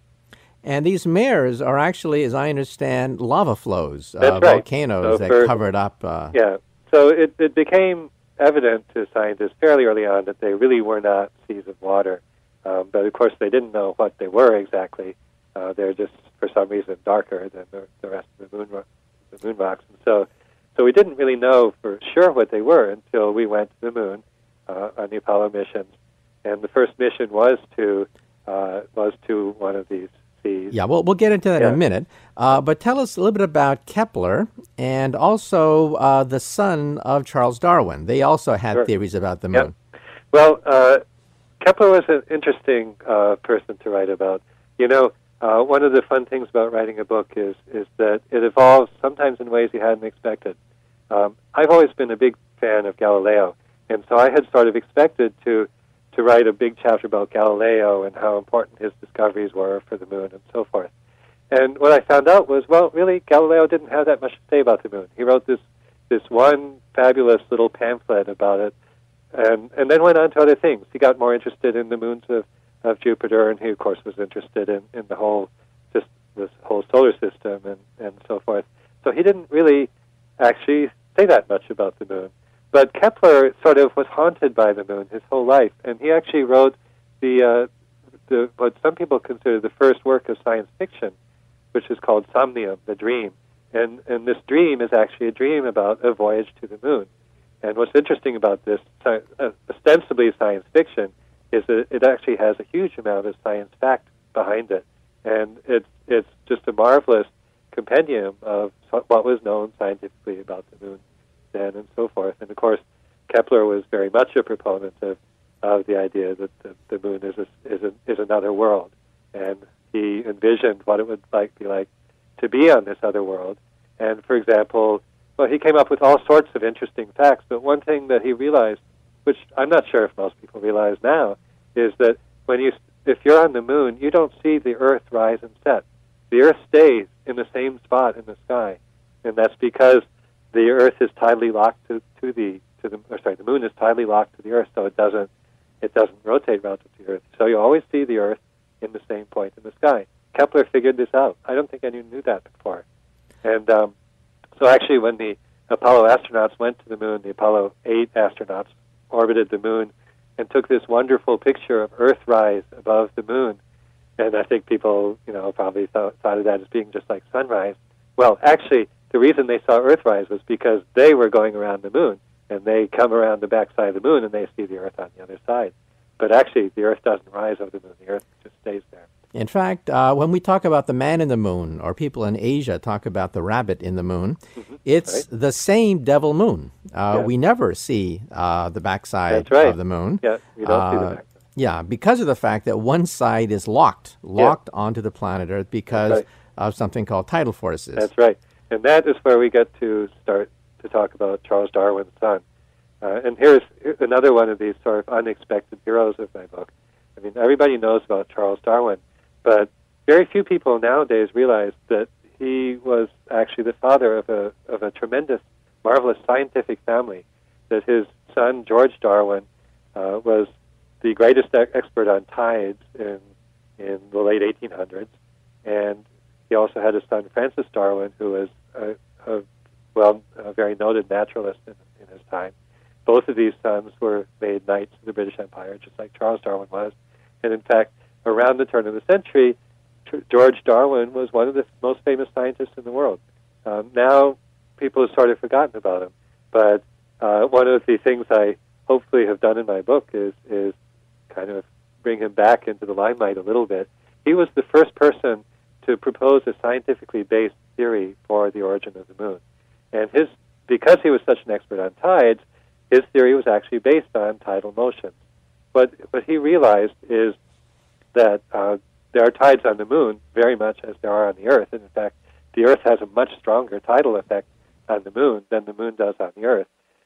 And these mares are actually, as I understand, lava flows, That's uh, right. volcanoes So that for- covered up. Uh, Yeah. So it, it became evident to scientists fairly early on that they really were not seas of water. Um, but of course, they didn't know what they were exactly. Uh, they're just, for some reason, darker than the, the rest of the moon, ro- the moon rocks. And so, so we didn't really know for sure what they were until we went to the moon uh, on the Apollo missions. And the first mission was to uh, was to one of these seas. Yeah, we'll, we'll get into that in Yeah. a minute. Uh, but tell us a little bit about Kepler and also uh, the son of Charles Darwin. They also had Sure. theories about the Yep. moon. Well, uh, Kepler was an interesting uh, person to write about. You know, uh, one of the fun things about writing a book is is that it evolves sometimes in ways you hadn't expected. Um, I've always been a big fan of Galileo, and so I had sort of expected to to write a big chapter about Galileo and how important his discoveries were for the moon and so forth. And what I found out was, well, really, Galileo didn't have that much to say about the moon. He wrote this this one fabulous little pamphlet about it, and and then went on to other things. He got more interested in the moons of, of Jupiter, and he, of course, was interested in, in the whole just this whole solar system and, and so forth. So he didn't really actually say that much about the moon. But Kepler sort of was haunted by the moon his whole life, and he actually wrote the uh, the what some people consider the first work of science fiction, which is called Somnium, the Dream. And and this dream is actually a dream about a voyage to the moon. And what's interesting about this, uh, ostensibly science fiction, is that it actually has a huge amount of science fact behind it. And it's it's just a marvelous compendium of what was known scientifically about the moon then and so forth. And of course, Kepler was very much a proponent of, of the idea that the, the moon is a, is a, is another world, and he envisioned what it would like be like to be on this other world. And for example, well, he came up with all sorts of interesting facts. But one thing that he realized, which I'm not sure if most people realize now, is that when you if you're on the moon, you don't see the Earth rise and set. The Earth stays in the same spot in the sky, and that's because the Earth is tidally locked to, to the to the or sorry, the moon is tidally locked to the Earth, so it doesn't it doesn't rotate relative to the Earth. So you always see the Earth in the same point in the sky. Kepler figured this out. I don't think anyone knew that before. And um, so actually, when the Apollo astronauts went to the moon, the Apollo eight astronauts orbited the moon and took this wonderful picture of Earthrise above the moon. And I think people, you know, probably thought, thought of that as being just like sunrise. Well, actually, the reason they saw Earthrise was because they were going around the moon, and they come around the backside of the moon, and they see the Earth on the other side. But actually, the Earth doesn't rise over the moon. The Earth just stays there. In fact, uh, when we talk about the man in the moon, or people in Asia talk about the rabbit in the moon, Mm-hmm. it's Right. the same devil moon. Uh, Yeah. We never see uh, the backside That's right. of the moon. Yeah, you don't see the Uh, backside. Yeah, because of the fact that one side is locked, locked onto the planet Earth because right. of something called tidal forces. That's right. And that is where we get to start to talk about Charles Darwin's son. Uh, and here's another one of these sort of unexpected heroes of my book. I mean, everybody knows about Charles Darwin, but very few people nowadays realize that he was actually the father of a of a tremendous, marvelous scientific family. That his son, George Darwin, uh, was the greatest e- expert on tides in in the late eighteen hundreds, and he also had a son, Francis Darwin, who was a, a well, a very noted naturalist in, in his time. Both of these sons were made knights of the British Empire, just like Charles Darwin was. And in fact, around the turn of the century, George Darwin was one of the most famous scientists in the world. Um, now, people have sort of forgotten about him. But uh, one of the things I hopefully have done in my book is is kind of bring him back into the limelight a little bit. He was the first person to propose a scientifically based theory for the origin of the moon. And his because he was such an expert on tides, his theory was actually based on tidal motions. But what he realized is that uh, there are tides on the moon very much as there are on the Earth. And in fact, the Earth has a much stronger tidal effect on the moon than the moon does on the Earth.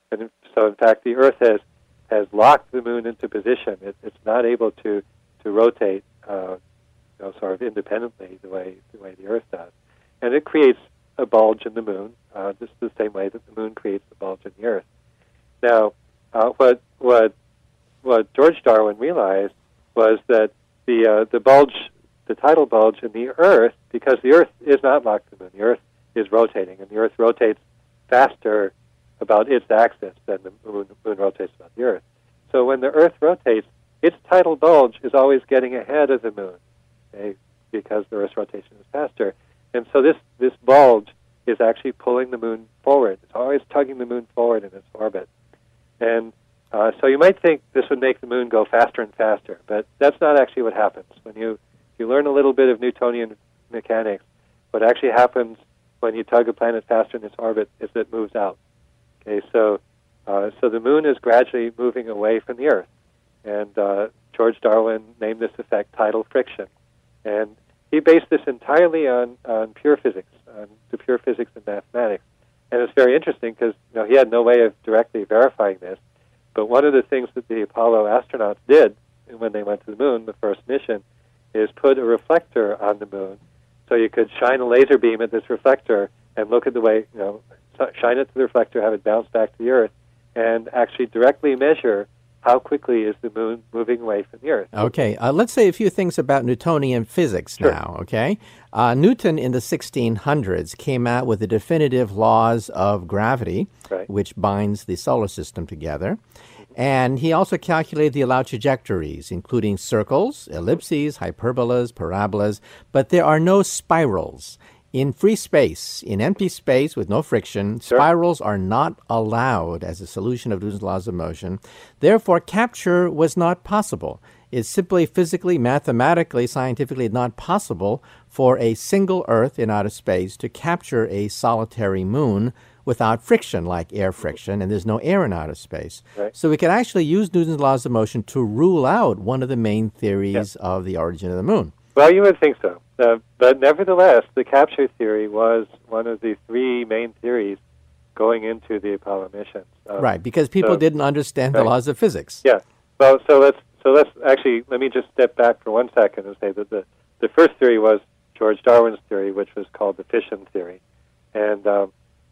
And so, in fact, the Earth has has locked the moon into position. It, it's not able to to rotate, uh, you know, sort of independently the way the way the Earth does, and it creates a bulge in the moon, uh, just the same way that the moon creates a bulge in the Earth. Now, uh, what what what George Darwin realized was that the uh, the bulge, the tidal bulge in the Earth, because the Earth is not locked to the moon, the Earth is rotating, and the Earth rotates faster about its axis than the moon, moon rotates about the Earth. So when the Earth rotates, its tidal bulge is always getting ahead of the moon, okay, because the Earth's rotation is faster. And so this, this bulge is actually pulling the moon forward. It's always tugging the moon forward in its orbit. And uh, so you might think this would make the moon go faster and faster, but that's not actually what happens. When you, you learn a little bit of Newtonian mechanics, what actually happens when you tug a planet faster in its orbit is that it moves out. Okay, so uh, so the moon is gradually moving away from the Earth, and uh, George Darwin named this effect tidal friction, and he based this entirely on, on pure physics, on the pure physics and mathematics. And it's very interesting because you know, he had no way of directly verifying this, but one of the things that the Apollo astronauts did when they went to the moon, the first mission, is put a reflector on the moon, so you could shine a laser beam at this reflector and look at the way, you know, shine it to the reflector, have it bounce back to the Earth, and actually directly measure how quickly is the moon moving away from the Earth. Okay, uh, let's say a few things about Newtonian physics Sure. now, okay? Uh, Newton in the sixteen hundreds came out with the definitive laws of gravity, Right. which binds the solar system together. And he also calculated the allowed trajectories, including circles, ellipses, hyperbolas, parabolas, but there are no spirals. In free space, in empty space with no friction, Sure. spirals are not allowed as a solution of Newton's laws of motion. Therefore, capture was not possible. It's simply physically, mathematically, scientifically not possible for a single Earth in outer space to capture a solitary moon without friction, like air friction, and there's no air in outer space. Right. So we can actually use Newton's laws of motion to rule out one of the main theories of the origin of the moon. Well, you would think so. Uh, but nevertheless, the capture theory was one of the three main theories going into the Apollo missions. Um, Right, because people so- didn't understand the right. laws of physics. Yeah. Well, so let's so let's actually let me just step back for one second and say that the the first theory was George Darwin's theory, which was called the fission theory, and um,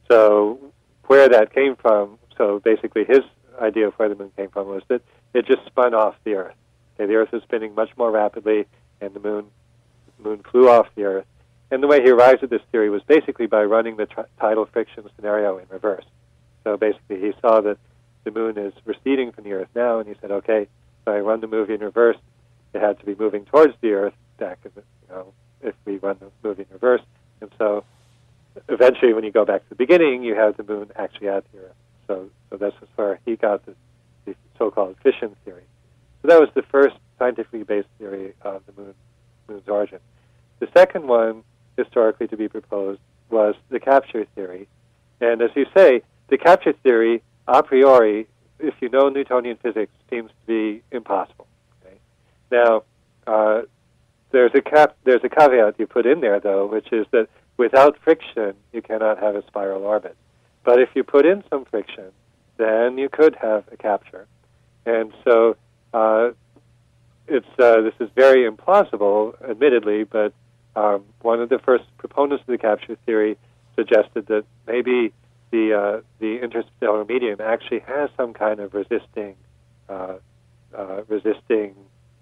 so where that came from. So basically, his idea of where the moon came from was that it just spun off the Earth. Okay, the Earth was spinning much more rapidly, and the moon the moon flew off the Earth. And the way he arrived at this theory was basically by running the tri- tidal friction scenario in reverse. So basically, he saw that the moon is receding from the Earth now, and he said, okay, if I run the movie in reverse, it had to be moving towards the Earth back in the, you know, if we run the movie in reverse. And so eventually, when you go back to the beginning, you have the moon actually at the Earth. So, so that's where he got the, the so-called fission theory. So that was the first scientifically based theory of the moon, moon's origin. The second one, historically to be proposed, was the capture theory. And as you say, the capture theory, a priori, if you know Newtonian physics, seems to be impossible. Okay? Now, uh, there's a cap, there's a caveat you put in there, though, which is that without friction, you cannot have a spiral orbit. But if you put in some friction, then you could have a capture. And so uh, it's uh, this is very implausible, admittedly, but um, one of the first proponents of the capture theory suggested that maybe the uh, the interstellar medium actually has some kind of resisting uh, uh, resisting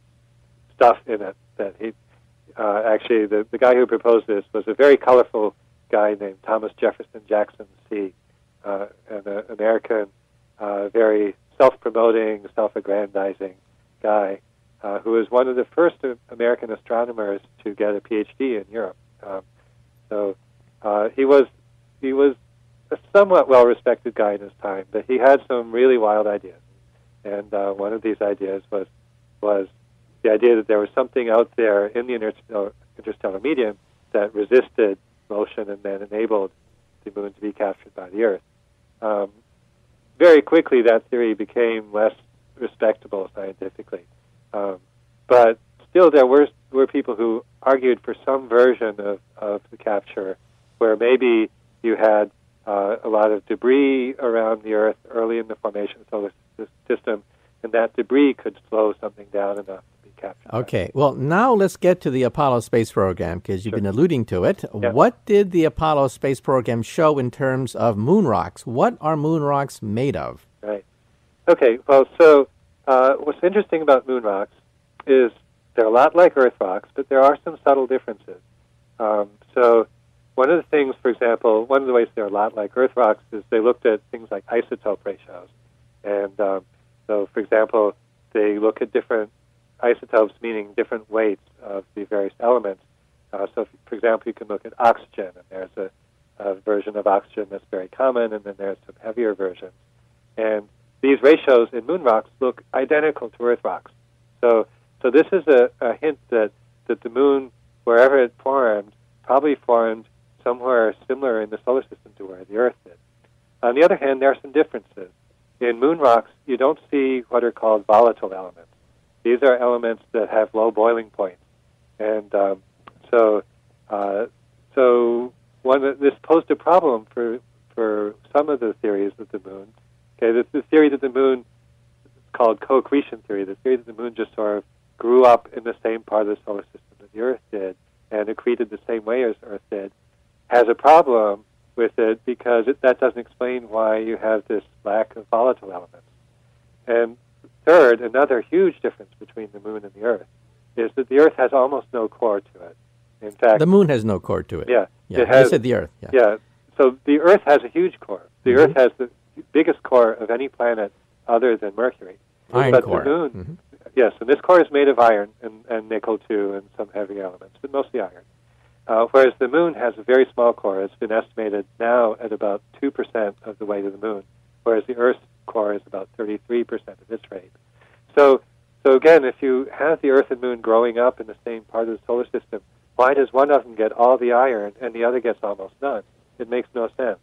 stuff in it. That he uh, actually the, the guy who proposed this was a very colorful guy named Thomas Jefferson Jackson C, uh, an uh, American, uh, very self-promoting, self-aggrandizing guy uh, who was one of the first American astronomers to get a P H D in Europe. Um, so uh, he was he was a somewhat well-respected guy in his time, but he had some really wild ideas. And uh, one of these ideas was was the idea that there was something out there in the interstellar, interstellar medium that resisted motion and then enabled the moon to be captured by the Earth. Um, very quickly, that theory became less respectable scientifically. Um, but still, there were were people who argued for some version of, of the capture where maybe you had uh, a lot of debris around the Earth early in the formation of the solar s- system, and that debris could slow something down enough to be captured. Okay, well, now let's get to the Apollo space program, because you've Sure. been alluding to it. Yeah. What did the Apollo space program show in terms of moon rocks? What are moon rocks made of? Right. Okay, well, so uh, what's interesting about moon rocks is they're a lot like Earth rocks, but there are some subtle differences. Um, so one of the things, for example, one of the ways they're a lot like Earth rocks is they looked at things like isotope ratios. And um, so, for example, they look at different isotopes, meaning different weights of the various elements. Uh, so, for example, you can look at oxygen, and there's a, a version of oxygen that's very common, and then there's some heavier versions. And these ratios in moon rocks look identical to Earth rocks. So, so this is a, a hint that, that the moon, wherever it formed, probably formed somewhere similar in the solar system to where the Earth did. On the other hand, there are some differences. In moon rocks, you don't see what are called volatile elements. These are elements that have low boiling points. And um, so uh, so one this posed a problem for, for some of the theories of the moon. Okay, the, the theory that the moon is called co-accretion theory, the theory that the moon just sort of grew up in the same part of the solar system that the Earth did and accreted the same way as Earth did, has a problem with it because it, that doesn't explain why you have this lack of volatile elements. And third, another huge difference between the moon and the Earth is that the Earth has almost no core to it. In fact, The moon has no core to it. yeah, Yeah, it has, I said the Earth. Yeah. yeah. So the Earth has a huge core. The Mhm. Earth has the biggest core of any planet other than Mercury. Iron but core. the moon, Mhm. yes, and this core is made of iron and, and nickel too, and some heavy elements, but mostly iron. Uh, whereas the moon has a very small core. It's been estimated now at about two percent of the weight of the moon, whereas the Earth's core is about thirty-three percent of its weight. So, so again, if you have the Earth and moon growing up in the same part of the solar system, why does one of them get all the iron and the other gets almost none? It makes no sense.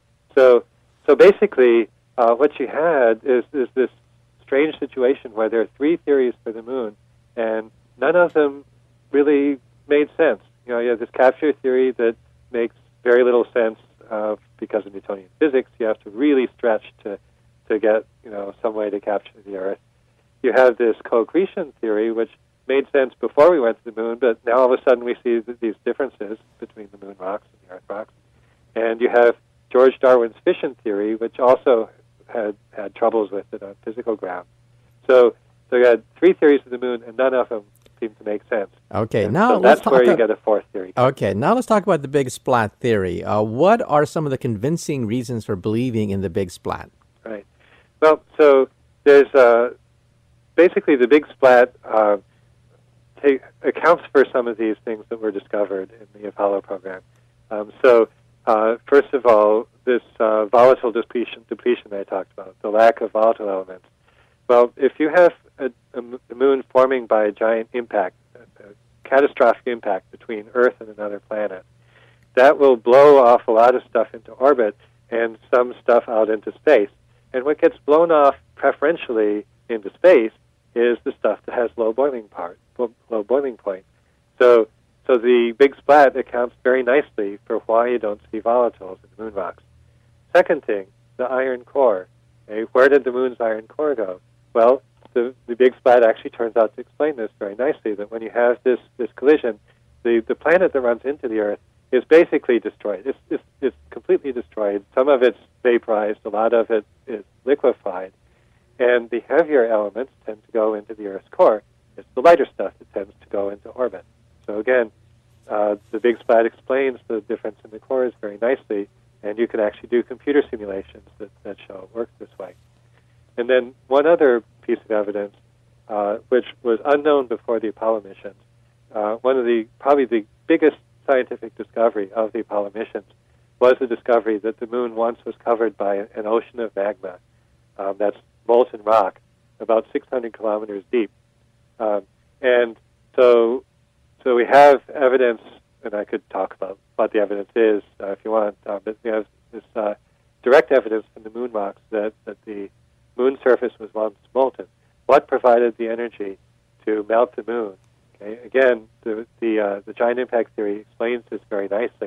So, so basically, uh, what you had is, is this strange situation where there are three theories for the moon, and none of them really made sense. You know, you have this capture theory that makes very little sense uh, because of Newtonian physics. You have to really stretch to, to get, you know, some way to capture the Earth. You have this co-accretion theory, which made sense before we went to the moon, but now all of a sudden we see th- these differences between the moon rocks and the Earth rocks. And you have George Darwin's fission theory, which also had, had troubles with it on physical grounds. So, so you had three theories of the moon, and none of them seem to make sense. Okay, And now so let's that's where talk. you get a fourth theory. Okay, now let's talk about the big splat theory. Uh, what are some of the convincing reasons for believing in the big splat? Right. Well, so there's uh, basically the big splat uh, take, accounts for some of these things that were discovered in the Apollo program. Um, so uh, first of all, this uh, volatile depletion, depletion that I talked about, the lack of volatile elements. Well, if you have a, a, a moon forming by a giant impact, a, a catastrophic impact between Earth and another planet, that will blow off a lot of stuff into orbit and some stuff out into space. And what gets blown off preferentially into space is the stuff that has low boiling part, low boiling point. So, so the big splat accounts very nicely for why you don't see volatiles in the moon rocks. Second thing, the iron core. Okay, where did the moon's iron core go? Well, the, the big splat actually turns out to explain this very nicely, that when you have this, this collision, the, the planet that runs into the Earth is basically destroyed. It's, it's, it's completely destroyed. Some of it's vaporized. A lot of it is liquefied. And the heavier elements tend to go into the Earth's core. It's the lighter stuff that tends to go into orbit. So again, uh, the big splat explains the difference in the cores very nicely, and you can actually do computer simulations that, that show it works this way. And then one other piece of evidence, uh, which was unknown before the Apollo missions, uh, one of the, probably the biggest scientific discovery of the Apollo missions was the discovery that the moon once was covered by an ocean of magma. Um, that's molten rock, about six hundred kilometers deep. Um, and so so we have evidence, and I could talk about what the evidence is uh, if you want, uh, but we have this uh, direct evidence from the moon rocks that, that the moon surface was once molten. What provided the energy to melt the moon? Okay? Again, the the, uh, the giant impact theory explains this very nicely.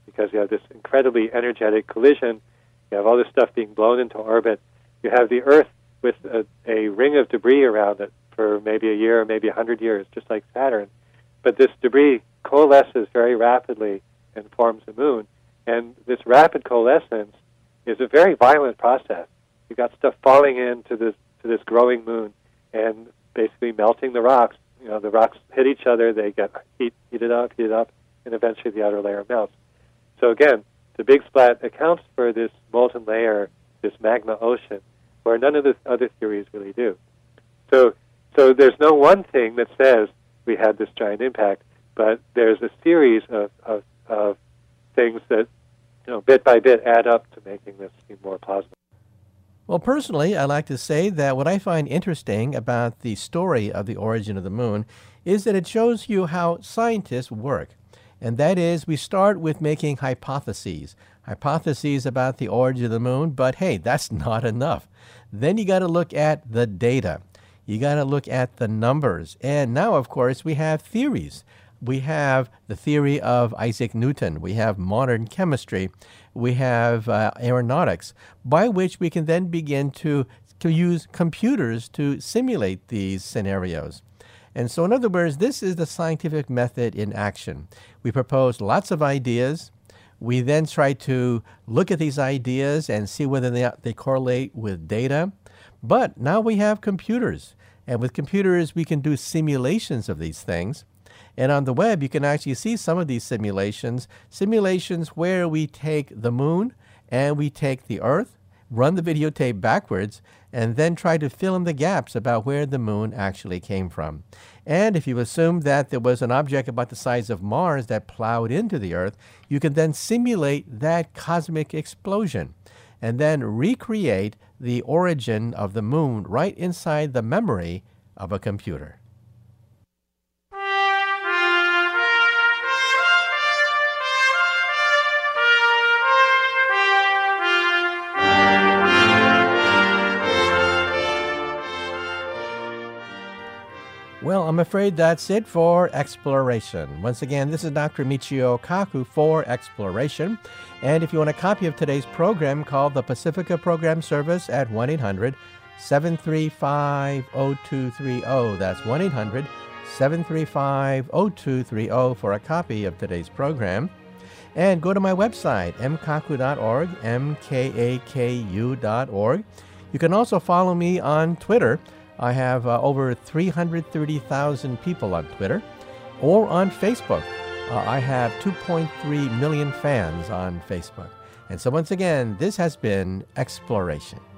because you have this incredibly energetic collision. You have all this stuff being blown into orbit. You have the Earth with a, a ring of debris around it for maybe a year or maybe a hundred years, just like Saturn. But this debris coalesces very rapidly and forms a moon. And this rapid coalescence is a very violent process. You've got stuff falling into this to this growing moon and basically melting the rocks. You know, the rocks hit each other, they get heat, heated up, heated up, and eventually the outer layer melts. So again, the big splat accounts for this molten layer, this magma ocean, where none of the other theories really do. So, so there's no one thing that says we had this giant impact, but there's a series of, of, of things that, you know, bit by bit add up to making this seem more plausible. Well, personally, I like to say that what I find interesting about the story of the origin of the moon is that it shows you how scientists work. And that is, we start with making hypotheses, hypotheses about the origin of the moon, but hey, that's not enough. Then you got to look at the data. You got to look at the numbers. And now, of course, we have theories. We have the theory of Isaac Newton. We have modern chemistry. We have uh, aeronautics, by which we can then begin to, to use computers to simulate these scenarios. And so, in other words, this is the scientific method in action. We propose lots of ideas. We then try to look at these ideas and see whether they, they correlate with data. But now we have computers. And with computers, we can do simulations of these things. And on the web, you can actually see some of these simulations, simulations where we take the moon and we take the Earth, run the videotape backwards, and then try to fill in the gaps about where the moon actually came from. And if you assume that there was an object about the size of Mars that plowed into the Earth, you can then simulate that cosmic explosion and then recreate the origin of the moon right inside the memory of a computer. Well, I'm afraid that's it for Exploration. Once again, this is Doctor Michio Kaku for Exploration. And if you want a copy of today's program, call the Pacifica Program Service at one eight hundred seven three five zero two three zero. That's one eight hundred seven three five zero two three zero for a copy of today's program. And go to my website, m kaku dot org, M K A K U dot org. You can also follow me on Twitter. I have uh, over three hundred thirty thousand people on Twitter, or on Facebook. Uh, I have two point three million fans on Facebook. And so once again, this has been Exploration.